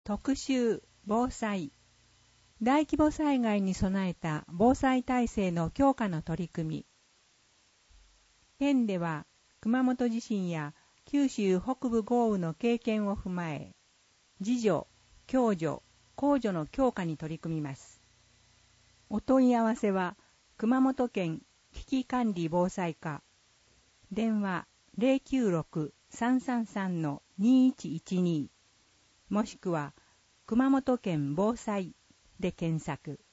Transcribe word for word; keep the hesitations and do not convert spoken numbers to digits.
特集防災。大規模災害に備えた防災体制の強化の取り組み。県では熊本地震や九州北部豪雨の経験を踏まえ、自助、共助、公助の強化に取り組みます。お問い合わせは熊本県危機管理防災課、電話 ゼロきゅうろく さんさんさん にいちいちに もしくは熊本県防災で検索。